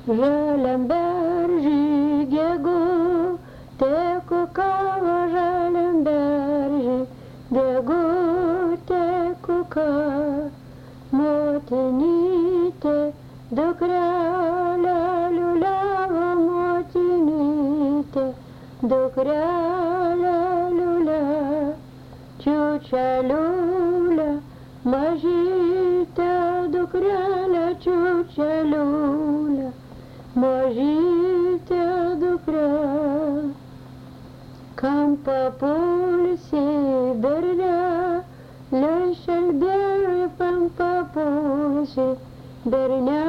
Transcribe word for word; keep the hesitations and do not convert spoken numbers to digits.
žaliam beržy gegutė kukavo, žaliam beržy gegutė kukavo. Motinytė dukrelę liuliavo, motinytė dukrelę liuliavo. Čiučia liulia, mažytė dukrelė, čiučia liulia, mažytė dukrelė. Kam papulsi bernelė, šelbėjui kam papulsi bernelė.